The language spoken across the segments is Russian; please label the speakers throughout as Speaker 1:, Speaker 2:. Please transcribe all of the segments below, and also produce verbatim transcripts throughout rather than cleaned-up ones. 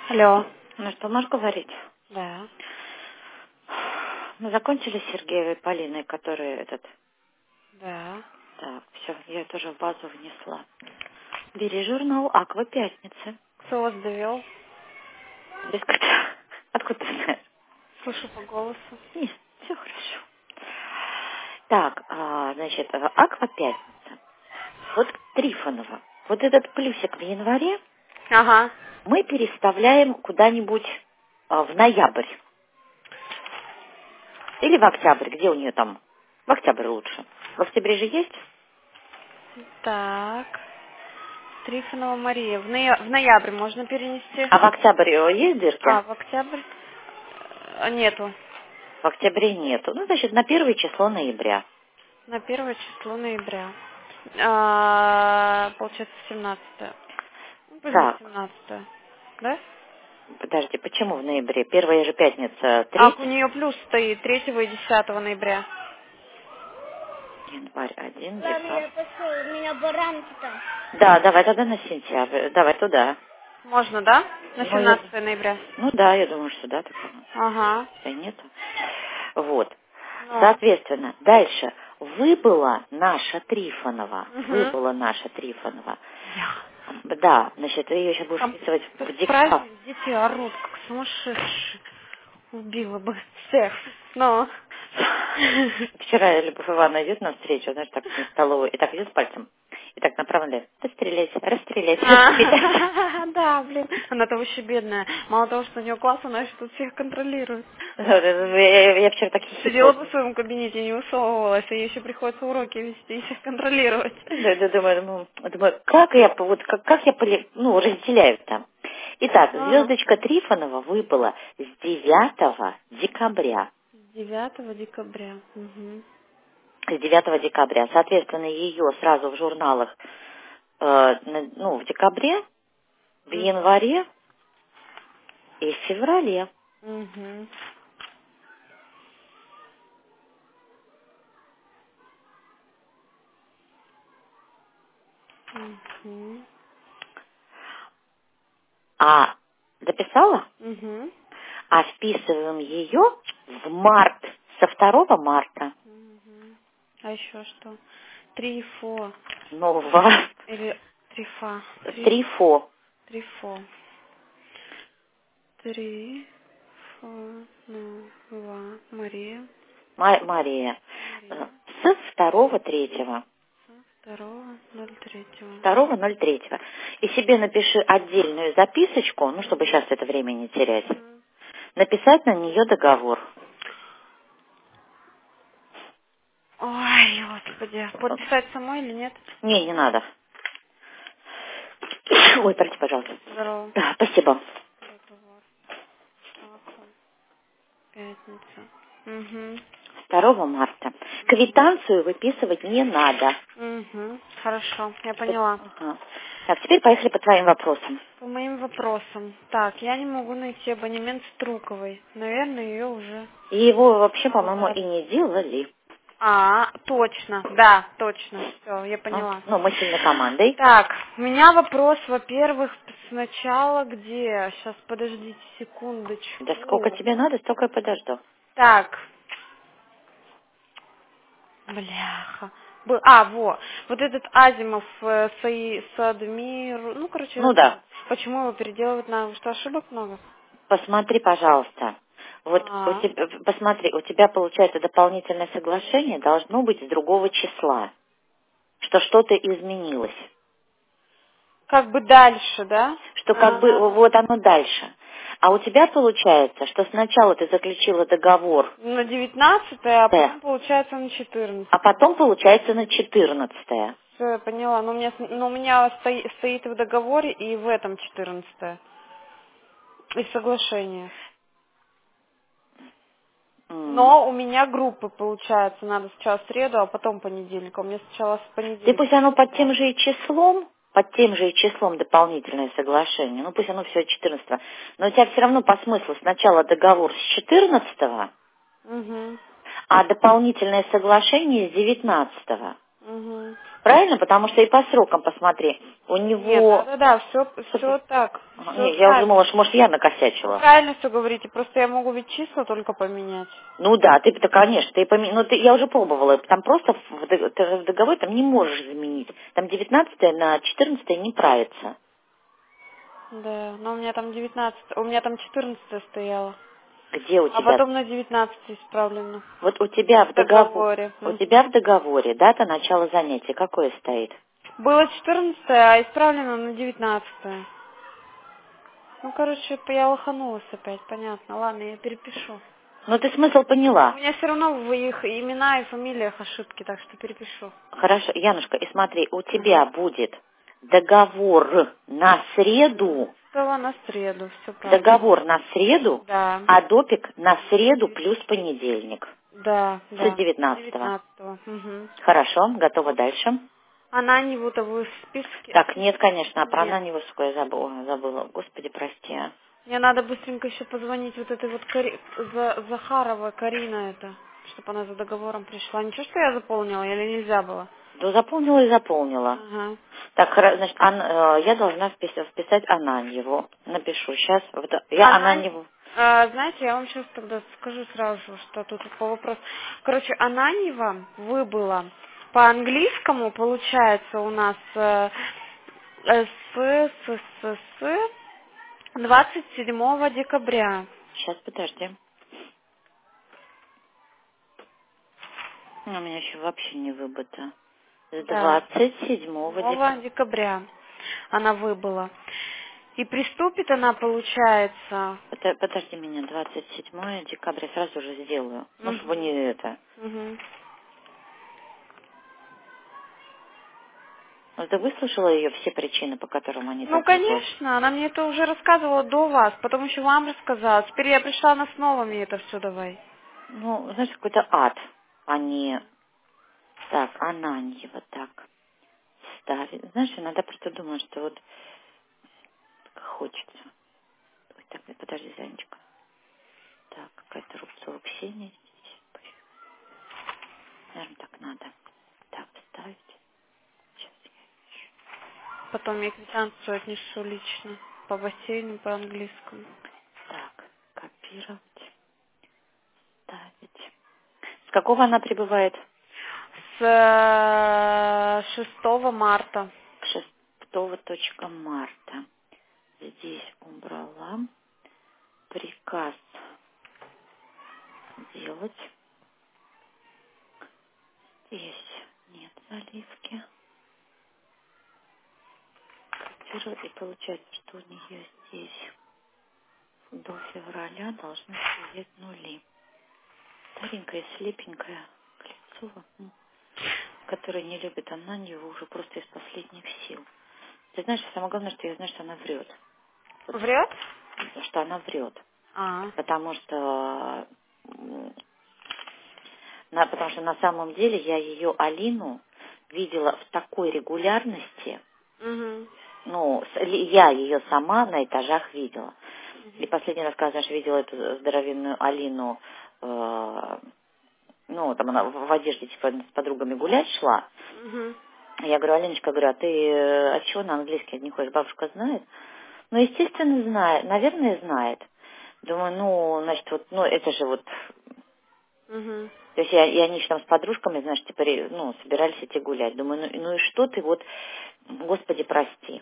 Speaker 1: Алло.
Speaker 2: Ну что, можешь говорить?
Speaker 1: Да.
Speaker 2: Мы закончили с Сергеевой и Полиной, которые этот...
Speaker 1: Да.
Speaker 2: Так, все, я тоже в базу внесла. Бери журнал «Аква Пятницы».
Speaker 1: Кто вас довел?
Speaker 2: Без кота. Откуда ты знаешь?
Speaker 1: Слышу по голосу.
Speaker 2: Нет, все хорошо. Так, а, значит, э, «Аква Пятница». Вот Трифонова. Вот этот плюсик в январе
Speaker 1: Ага.
Speaker 2: мы переставляем куда-нибудь а, в ноябрь. Или в октябрь. Где у нее там? В октябрь лучше. В октябре же есть?
Speaker 1: Так. Трифонова Мария. В, ноя- в ноябрь можно перенести?
Speaker 2: А в октябрь э, есть дырки?
Speaker 1: А, в октябрь? Э, Нету.
Speaker 2: В октябре нету. Ну, значит, на первое число ноября.
Speaker 1: На первое число ноября. А, получается, семнадцатое. Ну, пусть будет
Speaker 2: Так,
Speaker 1: семнадцатое. Да?
Speaker 2: подожди, почему в ноябре? Первая же пятница,
Speaker 1: А у
Speaker 2: третья.
Speaker 1: нее плюс стоит третьего и десятого ноября.
Speaker 2: Январь, один,
Speaker 3: Мам,
Speaker 2: декабрь.
Speaker 3: я пошел, у меня баранки там.
Speaker 2: Да, давай тогда на сентябрь. Давай туда.
Speaker 1: Можно, да? На
Speaker 2: Ну, я...
Speaker 1: семнадцатое ноября.
Speaker 2: ну да, я думаю, что да, так оно.
Speaker 1: Ага.
Speaker 2: Да нету. Вот.
Speaker 1: Ну.
Speaker 2: Соответственно, дальше. Выбыла наша Трифонова.
Speaker 1: Угу.
Speaker 2: Выбыла наша Трифонова. Да, значит, ее сейчас будешь
Speaker 1: Там
Speaker 2: вписывать
Speaker 1: тут
Speaker 2: в декабрь.
Speaker 1: праздник, дети орут, как сумасшедшие. Убила бы всех. Но.
Speaker 2: Вчера Любовь Ивановна идет навстречу, знаешь, так в столовую, и так идет пальцем, и так направляет. Расстрелять, расстрелять, расстрелять.
Speaker 1: А, да, блин. Она-то вообще бедная. Мало того, что у нее класс, она еще тут всех контролирует.
Speaker 2: Я я вчера так
Speaker 1: Сидела
Speaker 2: хихикала.
Speaker 1: бы в своем кабинете, не высовывалась, а ей еще приходится уроки вести и всех контролировать.
Speaker 2: Да, да, думаю, думаю, думаю, как я, вот, как, как я, поли- ну, разделяю там. Итак,
Speaker 1: А,
Speaker 2: звездочка Трифонова выпала с девятого декабря.
Speaker 1: девятого декабря. Угу.
Speaker 2: С девятого декабря. Соответственно, ее сразу в журналах, э, на- ну, в декабре, в январе и в феврале.
Speaker 1: Угу. Угу.
Speaker 2: А дописала?
Speaker 1: Угу.
Speaker 2: А вписываем ее в март, со второго марта.
Speaker 1: Угу. А еще что? Трифо.
Speaker 2: Нова.
Speaker 1: Или трифа. Три,
Speaker 2: Трифо.
Speaker 1: трифо. Три. Фо. Ну. Ва. Мария.
Speaker 2: Ма- Мария. Э,
Speaker 1: Мария.
Speaker 2: С второго третьего.
Speaker 1: Второго. Ноль третьего.
Speaker 2: Второго ноль третьего. И себе напиши отдельную записочку, ну, чтобы сейчас это время не терять.
Speaker 1: Мгм.
Speaker 2: Написать на нее договор.
Speaker 1: Ой, господи. Подписать самой или нет?
Speaker 2: Не, не надо. Ой, прости, пожалуйста.
Speaker 1: Здорово.
Speaker 2: Да, спасибо.
Speaker 1: Договор. Аква. Пятница. Угу.
Speaker 2: второго марта. Квитанцию выписывать не надо.
Speaker 1: Угу. Хорошо, я
Speaker 2: Чтоб-
Speaker 1: поняла.
Speaker 2: ага. Так, теперь поехали по твоим вопросам.
Speaker 1: По моим вопросам. Так, я не могу найти абонемент Струковой. Наверное, ее уже...
Speaker 2: И его вообще, по-моему,
Speaker 1: А,
Speaker 2: и не делали.
Speaker 1: а, точно. Да, точно. Все, я
Speaker 2: А?
Speaker 1: поняла.
Speaker 2: Ну, мы сильной командой.
Speaker 1: Так, у меня вопрос, во-первых, сначала где? Сейчас, подождите
Speaker 2: Да сколько
Speaker 1: секундочку.
Speaker 2: тебе надо, столько и подожду.
Speaker 1: Так, бляха. Был- А, во, вот этот Азимов, э, Саи, Садмир, ну, короче,
Speaker 2: Ну
Speaker 1: этот,
Speaker 2: да.
Speaker 1: почему его переделывать надо? Что, ошибок много?
Speaker 2: Посмотри, пожалуйста. Вот у
Speaker 1: А,
Speaker 2: тебя, посмотри, у тебя получается дополнительное соглашение должно быть с другого числа, что что-то изменилось,
Speaker 1: как бы дальше, да?
Speaker 2: что как бы
Speaker 1: А,
Speaker 2: вот оно дальше. А у тебя получается, что сначала ты заключила договор,
Speaker 1: на девятнадцатое, а
Speaker 2: Т,
Speaker 1: потом, получается, на
Speaker 2: а
Speaker 1: четырнадцатое.
Speaker 2: потом получается на четырнадцатое.
Speaker 1: Все, я поняла. Но у меня, с- но у меня стои- стоит в договоре и в этом четырнадцатое. И соглашение.
Speaker 2: М.
Speaker 1: Но у меня группы, получается, надо сначала в среду, а потом понедельник. А у меня сначала с
Speaker 2: Ты
Speaker 1: понедельника.
Speaker 2: пусть оно под тем же и числом, под тем же и числом дополнительное соглашение, ну пусть оно все четырнадцатого, но у тебя все равно по смыслу сначала договор с четырнадцатого,
Speaker 1: Угу.
Speaker 2: а дополнительное соглашение с девятнадцатого.
Speaker 1: Угу.
Speaker 2: Правильно? Потому что и по срокам посмотри. У
Speaker 1: Нет,
Speaker 2: него...
Speaker 1: да, да, да, все, все так.
Speaker 2: Ага,
Speaker 1: Все
Speaker 2: не, я уже думала, что, может, я
Speaker 1: Вы
Speaker 2: накосячила.
Speaker 1: правильно все говорите, просто я могу ведь числа только поменять.
Speaker 2: Ну да, ты, ты конечно, ты поми... ну, ты, я уже пробовала, там просто в, дог- ты в договоре там не можешь заменить. Там девятнадцатое на четырнадцатое не правится.
Speaker 1: Да, но у меня там девятнадцать, у меня там четырнадцать стояло.
Speaker 2: Где у
Speaker 1: А
Speaker 2: тебя?
Speaker 1: потом на девятнадцать исправлено.
Speaker 2: Вот у тебя в
Speaker 1: В
Speaker 2: договоре,
Speaker 1: договоре.
Speaker 2: у
Speaker 1: Мгм.
Speaker 2: тебя в договоре дата начала занятия какое стоит?
Speaker 1: Было четырнадцатое, а исправлено на девятнадцатое. Ну, короче, я лоханулась опять, понятно. Ладно, я перепишу.
Speaker 2: Ну ты смысл
Speaker 1: У
Speaker 2: поняла.
Speaker 1: меня все равно в их имена и фамилиях ошибки, так что перепишу.
Speaker 2: Хорошо, Янушка, и смотри, у
Speaker 1: Ага.
Speaker 2: тебя будет договор на среду,
Speaker 1: Стало на среду, все правильно.
Speaker 2: договор на среду,
Speaker 1: Да.
Speaker 2: а допик на среду плюс понедельник
Speaker 1: Да,
Speaker 2: с
Speaker 1: да.
Speaker 2: девятнадцатого.
Speaker 1: девятнадцатого. Угу.
Speaker 2: Хорошо, готова дальше.
Speaker 1: Ананьеву-то вы в списке?
Speaker 2: Так, нет, конечно, а про
Speaker 1: Нет.
Speaker 2: Ананьеву я забыла, забыла. Господи, прости. а.
Speaker 1: Мне надо быстренько еще позвонить вот этой вот Кари... За... Захарова, Карина это, чтобы она за договором пришла. Ничего, что я заполнила или нельзя было?
Speaker 2: Да заполнила и заполнила.
Speaker 1: Ага.
Speaker 2: Так, хоро- значит, Ан- э, я должна вписать, вписать Ананьеву. Напишу сейчас. Я
Speaker 1: Анань...
Speaker 2: Ананьеву.
Speaker 1: А, знаете, я вам сейчас тогда скажу сразу, что тут по вопросу. Короче, Ананьева выбыла. По-английскому получается у нас э, э, с, с, с, с двадцать седьмого декабря.
Speaker 2: Сейчас, подожди. У меня еще вообще не выбыто. С
Speaker 1: Да.
Speaker 2: двадцать седьмого декабря.
Speaker 1: седьмого декабря она выбыла. И приступит она, получается...
Speaker 2: Подожди меня, двадцать седьмого декабря сразу же сделаю. Ну, чтобы
Speaker 1: Мгм.
Speaker 2: не это.
Speaker 1: Мгм.
Speaker 2: Ну, ты выслушала ее все причины, по которым они
Speaker 1: Ну,
Speaker 2: так не платят?
Speaker 1: конечно, она мне это уже рассказывала до вас, потом еще вам рассказала. Теперь я пришла на снова мне это все давай.
Speaker 2: Ну, знаешь, какой-то ад. Они... Так, Ананьева, так. Ставит. Знаешь, иногда просто думаю, что вот как хочется. Ой, так, подожди, Занечка. Так, какая-то Рубцова Ксения здесь. Наверное, так надо. Так, ставить. Сейчас я ищу.
Speaker 1: Потом я квитанцию отнесу лично по бассейну по-английскому.
Speaker 2: Так, копировать, ставить. С какого она прибывает?
Speaker 1: С э, шестого марта.
Speaker 2: шестого точка марта. Здесь убрала. Приказ делать. Здесь нет заливки. Копирую, и получается, что у нее здесь до февраля должны стоять нули. Старенькая, слепенькая Клецова, ну, которая не любит Ананьеву уже просто из последних сил. Ты знаешь, самое главное, что я знаю, что она врет. Вот,
Speaker 1: Врет?
Speaker 2: что она врет.
Speaker 1: А.
Speaker 2: Потому что, м, на, потому что на самом деле я ее Алину видела в такой регулярности,
Speaker 1: Угу.
Speaker 2: ну, с- ли- я ее сама на этажах видела. И последний раз, когда, знаешь, видела эту здоровенную Алину, э, ну, там она в в одежде, типа, с подругами гулять шла.
Speaker 1: Угу.
Speaker 2: Я говорю, Алиночка, говорю, а ты э, от чего на английский не ходишь? Бабушка знает? Ну, естественно, знает. Наверное, знает. Думаю, ну, значит, вот, ну, это же вот...
Speaker 1: Угу.
Speaker 2: То есть я, и они же там с подружками, знаешь, типа, ре- ну, собирались идти гулять. Думаю, ну, ну и что ты вот, Господи, прости.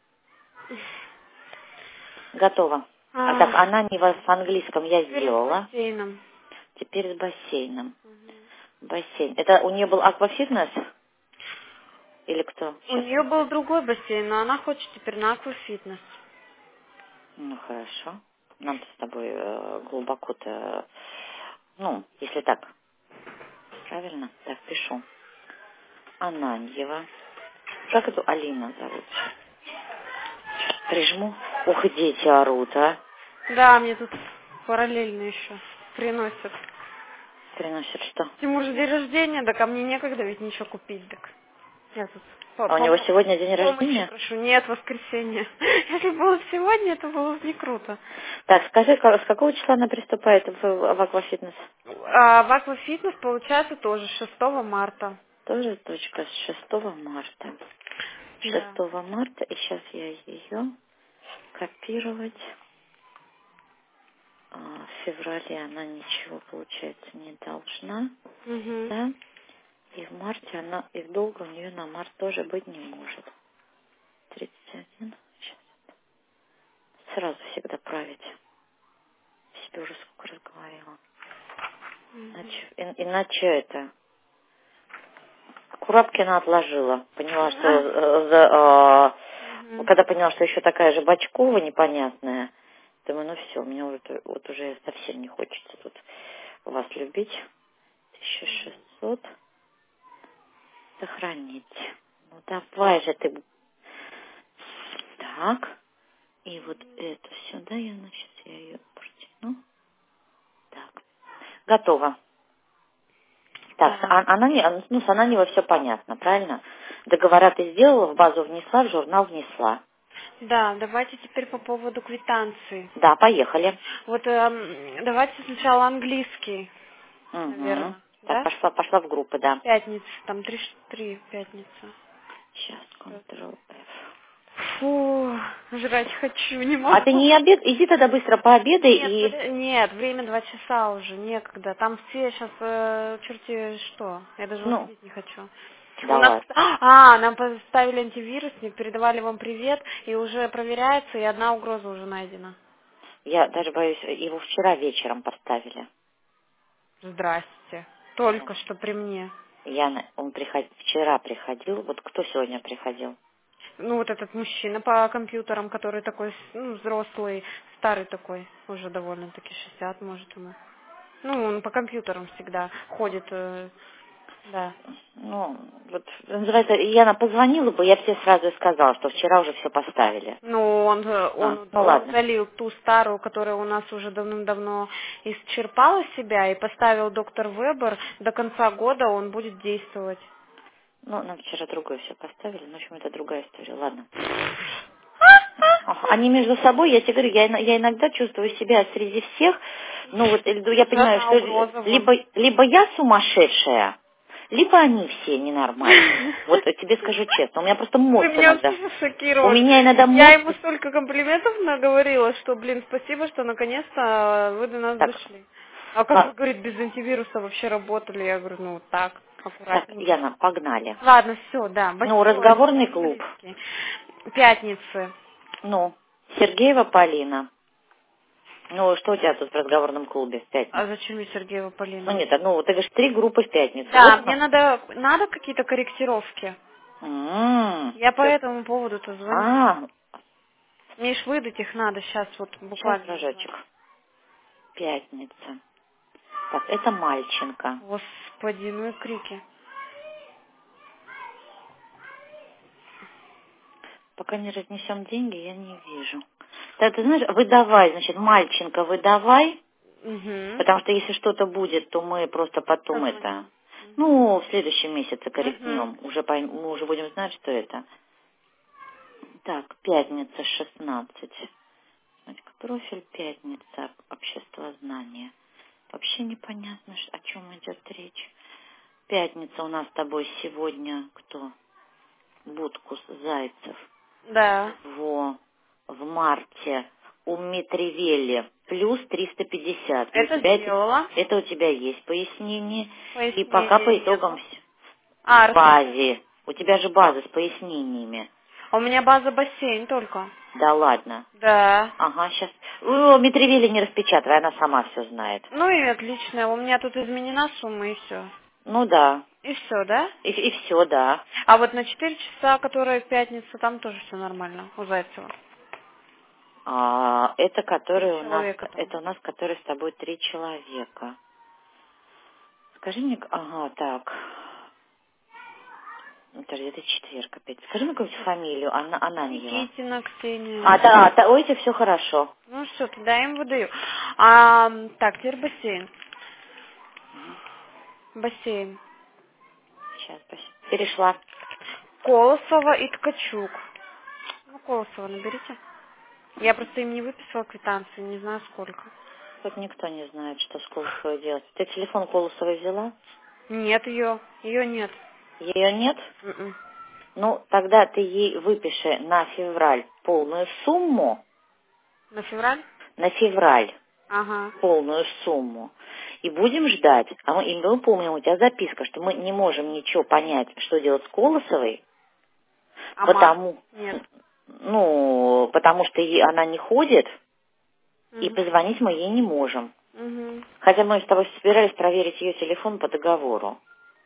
Speaker 2: Готово. А так,
Speaker 1: А,
Speaker 2: она не в в английском я
Speaker 1: теперь с
Speaker 2: сделала.
Speaker 1: бассейном.
Speaker 2: Теперь с бассейном. Бассейн. Это у нее был аквафитнес? Или кто?
Speaker 1: У
Speaker 2: Сейчас.
Speaker 1: нее был другой бассейн, но она хочет теперь на аквафитнес.
Speaker 2: Ну, хорошо. Нам с тобой э, глубоко-то... Ну, если так. Правильно? Так, пишу. Ананьева. Как эту Алину зовут? Прижму. Ух, дети орут, а.
Speaker 1: Да, мне тут параллельно еще приносят.
Speaker 2: Приносят что?
Speaker 1: Тимур же день рождения, да ко мне некогда ведь ничего купить, так я тут по-
Speaker 2: А у него
Speaker 1: помо-
Speaker 2: сегодня день
Speaker 1: помощи
Speaker 2: рождения?
Speaker 1: прошу. Нет, воскресенье. Если было бы сегодня, это было бы не круто.
Speaker 2: Так, скажи, ка- с какого числа она приступает в, в аквафитнес?
Speaker 1: А в аквафитнес получается тоже шестого марта.
Speaker 2: Тоже точка с шестого марта.
Speaker 1: Да.
Speaker 2: шестого марта. И сейчас я ее копировать. А, в феврале она ничего, получается, не должна.
Speaker 1: Угу.
Speaker 2: Да? И в марте она, и в долг у нее на март тоже быть не может. тридцать один. Сейчас. Сразу всегда править. Себе уже сколько раз говорила. Иначе, и- иначе это... Курапкина отложила. Поняла, что... э, за, э,
Speaker 1: Мгм.
Speaker 2: когда поняла, что еще такая же Бочкова непонятная, думаю, ну все, мне вот, вот уже совсем не хочется тут вас любить. тысяча шестьсот. Сохранить. Ну давай же ты. Так. И вот это сюда я, значит, я ее протяну. Так. Готово. Так, с-
Speaker 1: Так.
Speaker 2: а- она не, ну, с Ананьева все понятно, правильно? Договора ты сделала, в базу внесла, в журнал внесла.
Speaker 1: Да, давайте теперь по поводу квитанции.
Speaker 2: Да, поехали.
Speaker 1: Вот эм, давайте сначала английский,
Speaker 2: Угу.
Speaker 1: наверное,
Speaker 2: Так,
Speaker 1: да?
Speaker 2: пошла, пошла в группы, да.
Speaker 1: Пятница, там три, ш- три пятница.
Speaker 2: Сейчас, контрол эф.
Speaker 1: Фу, жрать хочу, не
Speaker 2: А ты
Speaker 1: могу.
Speaker 2: не обед, иди тогда быстро пообедай
Speaker 1: Нет,
Speaker 2: и...
Speaker 1: подо- нет, время два часа уже, некогда. Там все сейчас э, черти что. Я даже
Speaker 2: Ну,
Speaker 1: выходить не хочу. У нас,
Speaker 2: давай.
Speaker 1: а, нам поставили антивирусник, передавали вам привет, и уже проверяется, и одна угроза уже найдена.
Speaker 2: Я даже боюсь, его вчера вечером поставили.
Speaker 1: Здрасте. Только что при мне.
Speaker 2: Я, на- он приход, вчера приходил, вот кто сегодня приходил?
Speaker 1: Ну, вот этот мужчина по компьютерам, который такой, ну, взрослый, старый такой, уже довольно-таки шестьдесят, может, ему. Ну, он по компьютерам всегда ходит, э, да.
Speaker 2: Ну, вот, называется, Яна позвонила бы, я бы тебе сразу и сказала, что вчера уже все поставили.
Speaker 1: Ну, он, э,
Speaker 2: А,
Speaker 1: он,
Speaker 2: ну
Speaker 1: он
Speaker 2: ладно.
Speaker 1: удалил ту старую, которая у нас уже давным-давно исчерпала себя, и поставил доктор Вебер. До конца года он будет действовать.
Speaker 2: Ну, нам вчера другое все поставили, ну, в общем, это другая история, ладно. Ага, они между собой, я тебе говорю, я, ина- я иногда чувствую себя среди всех, ну вот, э, ну, я
Speaker 1: Уже
Speaker 2: понимаю,
Speaker 1: одна
Speaker 2: что
Speaker 1: угроза вон.
Speaker 2: либо, либо я сумасшедшая, либо они все ненормальные. Вот э, тебе скажу честно, у меня просто
Speaker 1: Вы
Speaker 2: мозг
Speaker 1: меня
Speaker 2: иногда,
Speaker 1: вообще
Speaker 2: у
Speaker 1: шокировали.
Speaker 2: меня иногда
Speaker 1: Я
Speaker 2: мозг,
Speaker 1: ему столько комплиментов наговорила, что, блин, спасибо, что наконец-то вы до нас
Speaker 2: так,
Speaker 1: дошли. А как вы,
Speaker 2: ла-
Speaker 1: говорит, без антивируса вообще работали? Я говорю, ну, вот так,
Speaker 2: так,
Speaker 1: аккуратненько.
Speaker 2: Яна, погнали.
Speaker 1: Ладно, все, да,
Speaker 2: Ну,
Speaker 1: большое.
Speaker 2: разговорный клуб.
Speaker 1: Английский. Пятницы.
Speaker 2: Ну, Сергеева Полина. Ну, что у тебя тут в разговорном клубе в
Speaker 1: А
Speaker 2: пятницу?
Speaker 1: зачем мне Сергеева
Speaker 2: Ну,
Speaker 1: Полина?
Speaker 2: нет, ну, ты говоришь, три группы в пятницу.
Speaker 1: Да,
Speaker 2: Вот,
Speaker 1: мне надо, надо какие-то корректировки.
Speaker 2: м-м,
Speaker 1: Я по
Speaker 2: всё.
Speaker 1: этому поводу-то звоню.
Speaker 2: А,
Speaker 1: Мне ж выдать их надо сейчас, вот
Speaker 2: сейчас,
Speaker 1: буквально.
Speaker 2: дружочек. Пятница. Так, это Мальченко.
Speaker 1: Господи, ну и крики.
Speaker 2: Пока не разнесем деньги, я не вижу. Так, ты знаешь, выдавай, значит, Мальченко, выдавай,
Speaker 1: Угу.
Speaker 2: потому что если что-то будет, то мы просто потом это,
Speaker 1: Позвоним.
Speaker 2: ну, в следующем месяце
Speaker 1: Угу.
Speaker 2: корректнем. Уже пойм- мы уже будем знать, что это. Так, пятница, шестнадцать. Значит, профиль пятница, общество знания. Вообще непонятно, ш- о чем идет речь. Пятница у нас с тобой сегодня кто? Будкус, Зайцев.
Speaker 1: Да.
Speaker 2: Во, в марте у Митревели плюс триста пятьдесят. И у
Speaker 1: Это
Speaker 2: тебя это,
Speaker 1: сделала.
Speaker 2: это у тебя есть пояснение. И пока
Speaker 1: Пояснения
Speaker 2: по итогам
Speaker 1: нету.
Speaker 2: вс-
Speaker 1: А,
Speaker 2: в
Speaker 1: расскажи.
Speaker 2: базе. У тебя же база с пояснениями.
Speaker 1: А у меня база бассейн только.
Speaker 2: Да ладно.
Speaker 1: Да.
Speaker 2: Ага, сейчас. Митревели не распечатывай, она сама все знает.
Speaker 1: Ну и отлично. У меня тут изменена сумма и все.
Speaker 2: Ну да.
Speaker 1: И все, да?
Speaker 2: И, все, да.
Speaker 1: А вот на четыре часа, которые в пятницу, там тоже все нормально у Зайцева.
Speaker 2: А, это
Speaker 1: Три
Speaker 2: которые у нас,
Speaker 1: человека там.
Speaker 2: это у нас, которые с тобой три человека. Скажи мне, к- ага, так. Подожди, это четверг опять. Скажи мне какую-нибудь фамилию, Анна, Ананьева.
Speaker 1: Никитина, Ксения.
Speaker 2: А, да, да, ой, это все хорошо.
Speaker 1: Ну все, тогда я им выдаю. А, так, теперь бассейн. Бассейн.
Speaker 2: Сейчас, перешла.
Speaker 1: Колосова и Ткачук. Ну, Колосова наберите. Я просто им не выписала квитанции, не знаю сколько.
Speaker 2: Тут никто не знает, что с Колосовой делать. Ты телефон Колосовой взяла?
Speaker 1: Нет ее, ее нет.
Speaker 2: Ее нет?
Speaker 1: М-м.
Speaker 2: Ну, тогда ты ей выпиши на февраль полную сумму,
Speaker 1: На февраль?
Speaker 2: на февраль
Speaker 1: Ага.
Speaker 2: полную сумму, и будем ждать. А мы, и мы помним, у тебя записка, что мы не можем ничего понять, что делать с Колосовой,
Speaker 1: А март?
Speaker 2: потому,
Speaker 1: Нет.
Speaker 2: ну, потому что ей- она не ходит, и
Speaker 1: Угу.
Speaker 2: позвонить мы ей не можем.
Speaker 1: Угу.
Speaker 2: Хотя мы с тобой собирались проверить ее телефон по договору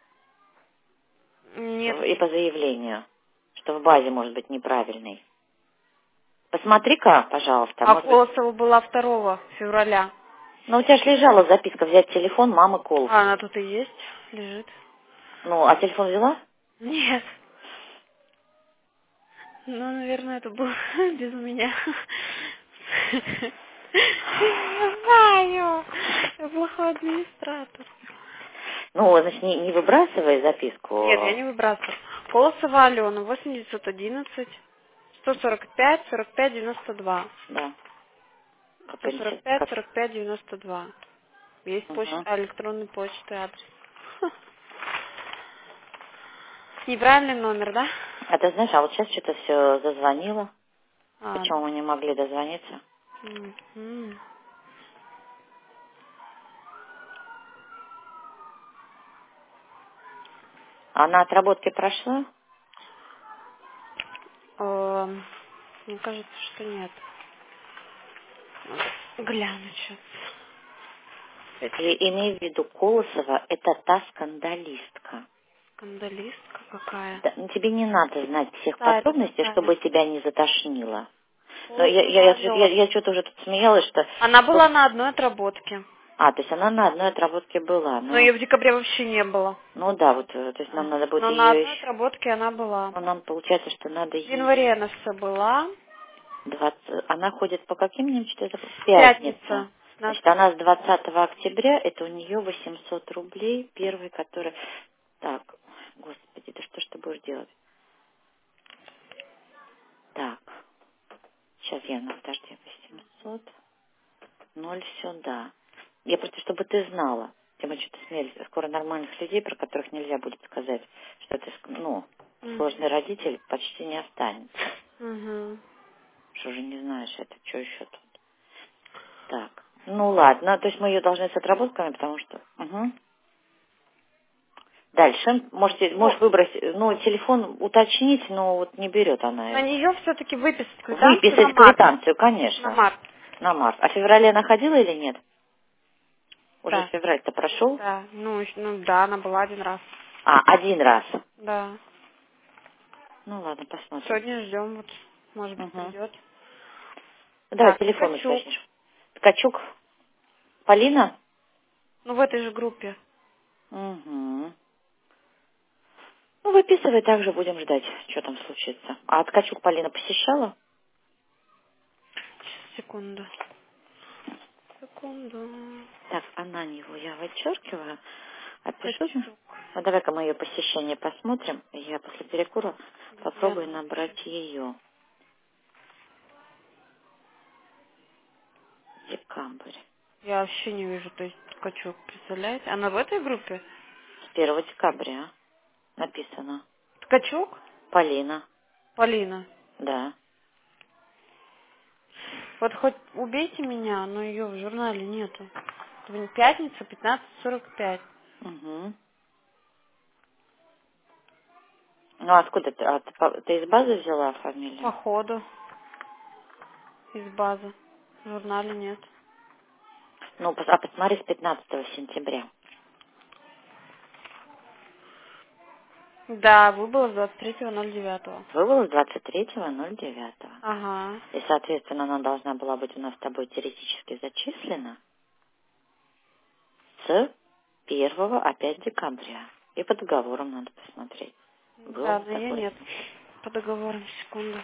Speaker 1: Нет.
Speaker 2: и по заявлению, что в базе может быть неправильный. Посмотри-ка, пожалуйста,
Speaker 1: А
Speaker 2: может быть...
Speaker 1: Колосова была второго февраля.
Speaker 2: Ну, у тебя же лежала записка взять телефон мамы Колосовой.
Speaker 1: А она тут и есть, лежит.
Speaker 2: Ну, а телефон взяла?
Speaker 1: Нет. Ну, наверное, это было без меня. Я знаю. Я плохой администратор.
Speaker 2: Ну, значит, не, не выбрасывай записку.
Speaker 1: Нет, я не выбрасываю. Колосова Алена, восемь девятьсот одиннадцать, сто сорок пять, сорок пять, девяносто два.
Speaker 2: Да. Как
Speaker 1: сто сорок
Speaker 2: инте-
Speaker 1: пять,
Speaker 2: как-
Speaker 1: сорок пять, девяносто два. Есть почта,
Speaker 2: Мгм.
Speaker 1: электронный почты, адрес. Неправильный номер, да?
Speaker 2: А ты знаешь, а вот сейчас что-то все зазвонило.
Speaker 1: А,
Speaker 2: Почему мы не могли дозвониться?
Speaker 1: мгм.
Speaker 2: А на отработке прошла?
Speaker 1: Эм, Мне кажется, что нет. Надо глянуть сейчас.
Speaker 2: И имей в виду, Колосова — это та скандалистка.
Speaker 1: Скандалистка какая?
Speaker 2: Да, ну, тебе не надо знать всех
Speaker 1: Да, это
Speaker 2: подробностей,
Speaker 1: такая.
Speaker 2: чтобы тебя не затошнило. Но я,
Speaker 1: Колосова
Speaker 2: я, я, я,
Speaker 1: Алена.
Speaker 2: я что-то уже тут смеялась, что...
Speaker 1: Она была на одной отработке.
Speaker 2: А, то есть она на одной отработке была.
Speaker 1: Но
Speaker 2: Ну,
Speaker 1: ее в декабре вообще не было.
Speaker 2: ну да, вот, э, то есть нам надо будет
Speaker 1: Но на
Speaker 2: ее
Speaker 1: одной
Speaker 2: еще...
Speaker 1: отработке она была.
Speaker 2: Ну, нам получается, что надо
Speaker 1: В
Speaker 2: ей...
Speaker 1: январе она все была.
Speaker 2: двадцать Она ходит по каким дням? Что это? Пятница.
Speaker 1: Пятница. На-
Speaker 2: Значит, она с двадцатого октября, это у нее восемьсот рублей, первый, который... Так, господи, да что ж ты будешь делать? Так, сейчас я, ну, подожди, восемьсот, ноль сюда. Я просто, чтобы ты знала, тем более, что ты смелись, скоро нормальных людей, про которых нельзя будет сказать, что ты, ну,
Speaker 1: М.
Speaker 2: сложный родитель, почти не останется.
Speaker 1: Мгм.
Speaker 2: Что же не знаешь это, что еще тут? Так, ну ладно, то есть мы ее должны с отработками, потому что... Угу. Дальше, можете, можешь
Speaker 1: Ну,
Speaker 2: выбрать, ну, телефон уточнить, но вот не берет она
Speaker 1: на
Speaker 2: его.
Speaker 1: нее все-таки выписать квитанцию на
Speaker 2: Выписать
Speaker 1: март.
Speaker 2: квитанцию,
Speaker 1: На
Speaker 2: конечно,
Speaker 1: март.
Speaker 2: на март. А в феврале она ходила или нет? Уже
Speaker 1: Да.
Speaker 2: февраль-то прошел?
Speaker 1: Да. Ну, ещё- ну да, она была один раз.
Speaker 2: А, один раз.
Speaker 1: Да.
Speaker 2: Ну ладно, посмотрим.
Speaker 1: Сегодня ждем, вот, может быть,
Speaker 2: Угу.
Speaker 1: придет.
Speaker 2: Давай
Speaker 1: Так,
Speaker 2: телефон
Speaker 1: Ткачук.
Speaker 2: уточнишь. Ткачук, Полина?
Speaker 1: Ну, в этой же группе.
Speaker 2: Угу. Ну, выписывай, также будем ждать, что там случится. А Ткачук Полина посещала?
Speaker 1: Сейчас, секунду. Секунду.
Speaker 2: Так, Ананьеву я вычеркиваю. А пишу.
Speaker 1: Ткачук.
Speaker 2: Ну, давай-ка мы ее посещение посмотрим. Я после перекура
Speaker 1: Где
Speaker 2: попробую
Speaker 1: она вообще?
Speaker 2: набрать ее. Декабрь.
Speaker 1: Я вообще не вижу, то есть Ткачук, представляете? Она в этой группе?
Speaker 2: С первого декабря написано.
Speaker 1: Ткачук?
Speaker 2: Полина.
Speaker 1: Полина.
Speaker 2: Да.
Speaker 1: Вот хоть убейте меня, но ее в журнале нету. Это пятница, пятнадцать сорок пять.
Speaker 2: Угу. Ну, откуда ты? От, по- ты из базы взяла фамилию?
Speaker 1: Походу. Из базы. В журнале нет.
Speaker 2: Ну, пос- а посмотри с пятнадцатого сентября.
Speaker 1: Да, выбыла с двадцать третьего ноль девятого.
Speaker 2: Вывела с двадцать третьего ноль девятого.
Speaker 1: Ага.
Speaker 2: И, соответственно, она должна была быть у нас с тобой теоретически зачислена с первого опять декабря. И по договорам надо посмотреть. Было
Speaker 1: Да,
Speaker 2: ли
Speaker 1: но ее
Speaker 2: такое?
Speaker 1: нет. По договорам, секунду.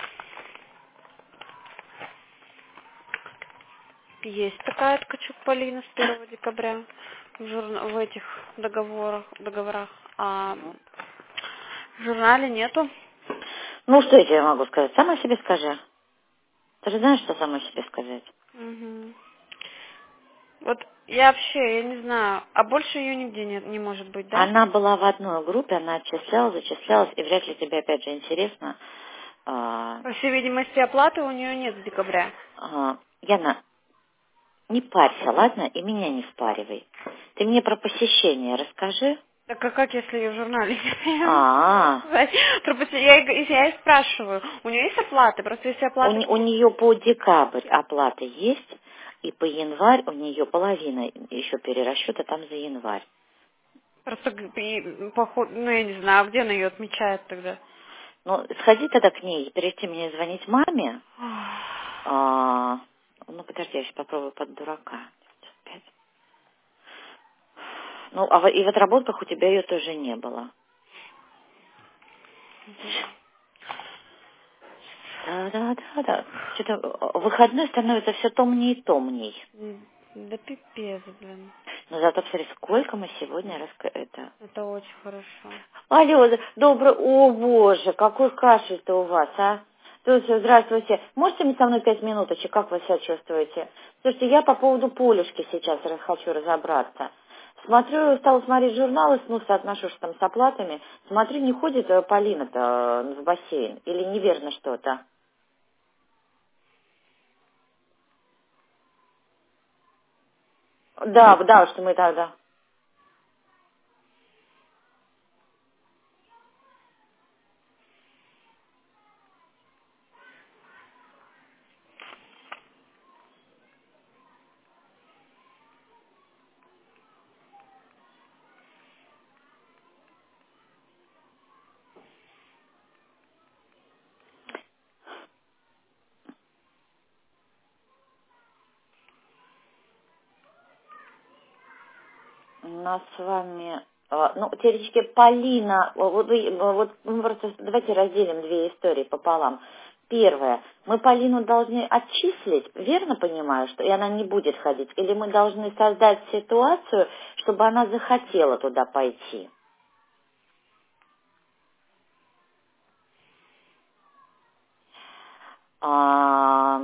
Speaker 1: Есть такая Ткачук Полина с первого декабря в, журна- в этих договорах, договорах. А
Speaker 2: Мгм.
Speaker 1: в журнале нету.
Speaker 2: Ну, что я тебе могу сказать? Сама себе скажи. Ты же знаешь, что самой себе сказать.
Speaker 1: Мгм. Вот Я вообще, я не знаю, а больше ее нигде не, не может быть, да?
Speaker 2: Она была в одной группе, она отчислялась, зачислялась, и вряд ли тебе опять же интересно. а,
Speaker 1: По всей видимости, оплаты у нее нет с декабря.
Speaker 2: а, Яна, не парься, ладно, и меня не впаривай. Ты мне про посещение расскажи.
Speaker 1: Так а как, если ее в журнале нет?
Speaker 2: А,
Speaker 1: Про посе- Я, и- я и спрашиваю, у нее есть оплаты? Просто если
Speaker 2: у,
Speaker 1: оплаты...
Speaker 2: не- у нее по декабрь оплата есть, и по январь у нее половина еще перерасчета там за январь.
Speaker 1: Просто, г- и, поход, ну, я не знаю, а где она ее отмечает тогда?
Speaker 2: Ну, сходи тогда к ней, перейти мне звонить маме. А, ну, подожди, я сейчас попробую под дурака. Пять. Ну, а в- и в отработках у тебя ее тоже не было. Да-да-да-да. Что-то выходной становится все томнее и томней.
Speaker 1: М, Да пипец, блин.
Speaker 2: Но зато, посмотри, сколько мы сегодня раска... это...
Speaker 1: Это очень хорошо.
Speaker 2: Алло, д- добрый... О, боже, какой кашель-то у вас, а? Слушайте, здравствуйте. Можете мне со мной пять минуточек? Как вы себя чувствуете? Слушайте, я по поводу Полюшки сейчас раз- хочу разобраться. Смотрю, стала смотреть журналы, ну, соотношу что там с оплатами. Смотрю, не ходит э, Полина-то э, в бассейн. Или неверно что-то? Да, да, что мы тогда... У нас с вами, э, ну, теоретически Полина, э, вот, вы, э, вот мы просто давайте разделим две истории пополам. Первое, мы Полину должны отчислить, верно понимаю, что и она не будет ходить, или мы должны создать ситуацию, чтобы она захотела туда пойти? А,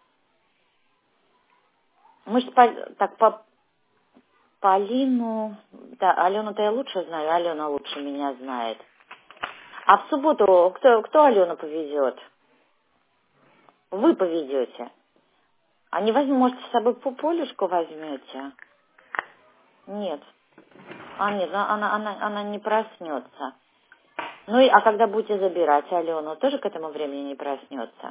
Speaker 2: мы же так по Полину, да, Алену-то я лучше знаю, Алена лучше меня знает. А в субботу кто, кто Алену повезет? Вы повезете. А не возьму, может, с собой по Полюшку возьмете? Нет. А, нет, а- она, она, она не проснется. Ну, и, а когда будете забирать Алену, тоже к этому времени не проснется?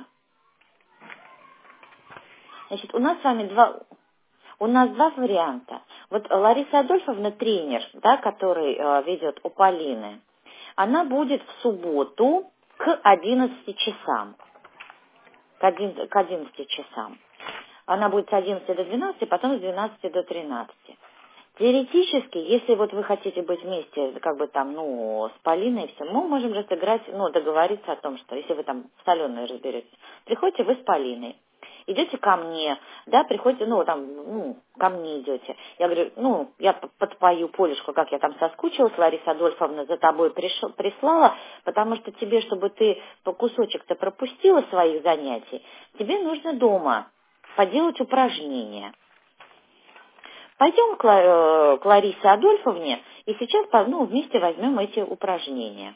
Speaker 2: Значит, у нас с вами два, у нас два варианта. Вот Лариса Адольфовна, тренер, да, который э, ведет у Полины, она будет в субботу к одиннадцати часам. К, один, к одиннадцати часам. Она будет с одиннадцати до двенадцати, потом с двенадцати до тринадцати. Теоретически, если вот вы хотите быть вместе, как бы там, ну, с Полиной и все, мы можем разыграть, ну, договориться о том, что если вы там с Аленой разберетесь, приходите вы с Полиной, идете ко мне, да, приходите, ну, там, ну, ко мне идете. Я говорю, ну, я п- подпою Полюшку, как я там соскучилась, Лариса Адольфовна за тобой пришел, прислала, потому что тебе, чтобы ты по кусочек-то пропустила своих занятий, тебе нужно дома поделать упражнения. Пойдем к, Ла- э, к Ларисе Адольфовне и сейчас по- ну, вместе возьмем эти упражнения.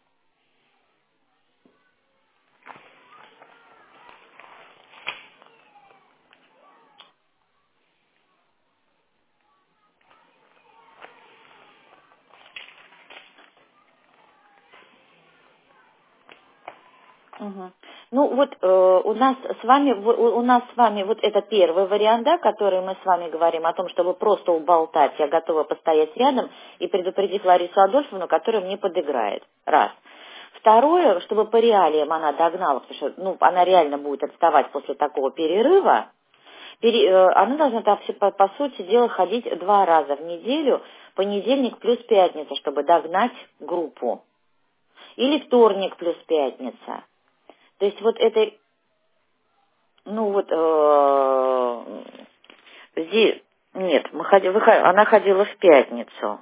Speaker 2: Мгм. Ну вот э, у нас с вами в- у у нас с вами вот это первый вариант, да, который мы с вами говорим о том, чтобы просто уболтать. Я готова постоять рядом и предупредить Ларису Адольфовну, которая мне подыграет. Раз. Второе, чтобы по реалиям она догнала, потому что ну, она реально будет отставать после такого перерыва. Пере- э, она должна так, все, по, по сути дела ходить два раза в неделю, понедельник плюс пятница, чтобы догнать группу. Или вторник плюс пятница. То есть вот это, ну вот, э, здесь, нет, мы ходи- вы хо- она ходила в пятницу.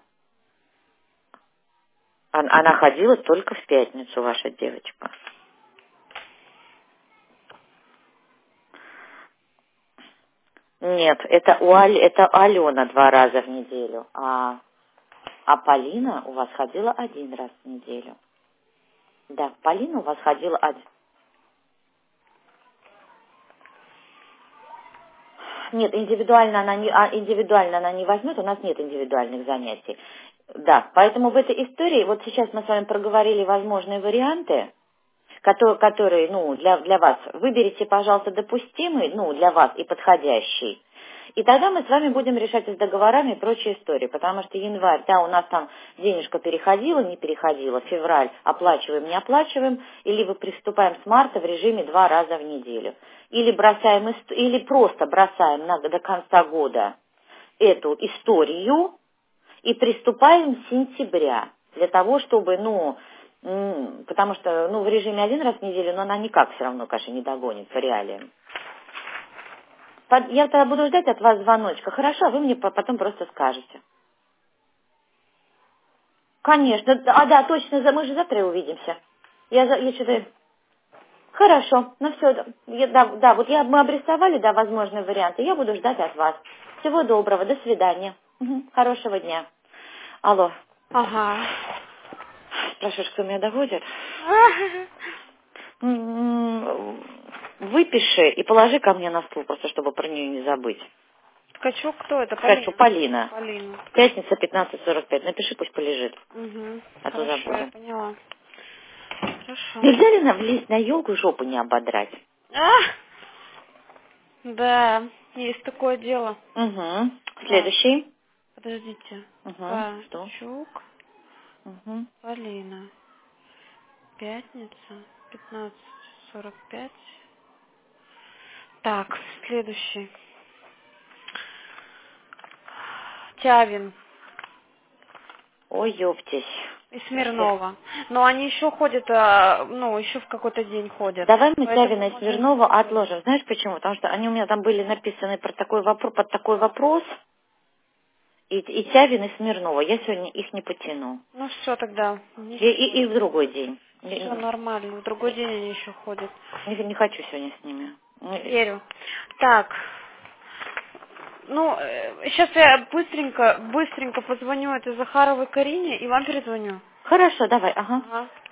Speaker 2: Ан- Она ходила только в пятницу, ваша девочка. Нет, это у Аль... это Алена два раза в неделю, а... а Полина у вас ходила один раз в неделю. Да, Полина у вас ходила один. Нет, индивидуально она не, а индивидуально она не возьмет, у нас нет индивидуальных занятий. Да, поэтому в этой истории, вот сейчас мы с вами проговорили возможные варианты, которые, которые ну, для, для вас. Выберите, пожалуйста, допустимый, ну, для вас и подходящий. И тогда мы с вами будем решать с договорами и прочие истории, потому что январь, да, у нас там денежка переходила, не переходила, февраль оплачиваем, не оплачиваем, или мы приступаем с марта в режиме два раза в неделю. Или бросаем, ист- или просто бросаем на, до конца года эту историю и приступаем с сентября, для того, чтобы, ну, м, потому что, ну, в режиме один раз в неделю, но она никак все равно, конечно, не догонит по реалиям. Под- Я тогда буду ждать от вас звоночка. Хорошо, а вы мне по- потом просто скажете. Конечно. д- А, да, точно, за- мы же завтра и увидимся. Я, за- я что-то... Хорошо, ну все, да, я- да, да, вот я, мы обрисовали, да, возможные варианты. Я буду ждать от вас. Всего доброго, до свидания. Мгм, хорошего дня. Алло.
Speaker 1: Ага.
Speaker 2: Спрашиваешь, кто меня доводит? М, Выпиши и положи ко мне на стол, просто чтобы про нее не забыть.
Speaker 1: Ткачук кто это?
Speaker 2: Ткачук
Speaker 1: Полина.
Speaker 2: Полина.
Speaker 1: Полина.
Speaker 2: Пятница, пятнадцать сорок пять. Напиши, пусть полежит,
Speaker 1: Угу.
Speaker 2: а то
Speaker 1: Хорошо, я
Speaker 2: забудем.
Speaker 1: поняла. Хорошо.
Speaker 2: Нельзя ли нам влезть на елку и жопу не ободрать?
Speaker 1: А! Да, есть такое дело.
Speaker 2: Угу.
Speaker 1: Так,
Speaker 2: Следующий.
Speaker 1: подождите.
Speaker 2: Угу. Что?
Speaker 1: Ткачук,
Speaker 2: Угу.
Speaker 1: Полина. Пятница, пятнадцать сорок пять. Так, следующий. Тявин
Speaker 2: Ой, ёптись.
Speaker 1: и Смирнова. Но они еще ходят, а, ну, еще в какой-то день ходят.
Speaker 2: Давай мы
Speaker 1: Поэтому
Speaker 2: Тявина и
Speaker 1: можно
Speaker 2: Смирнова
Speaker 1: их-
Speaker 2: отложим. Знаешь почему? Потому что они у меня там были написаны про такой вопро- под такой вопрос. И, и Тявин, и Смирнова. Я сегодня их не потяну.
Speaker 1: Ну все тогда.
Speaker 2: И, и, и в другой день. Не,
Speaker 1: Все нормально. В другой день они еще ходят.
Speaker 2: не, не хочу сегодня с ними.
Speaker 1: Верю. Так. Ну, сейчас я быстренько, быстренько позвоню этой Захаровой Карине и вам перезвоню.
Speaker 2: Хорошо, давай, ага.
Speaker 1: Ага.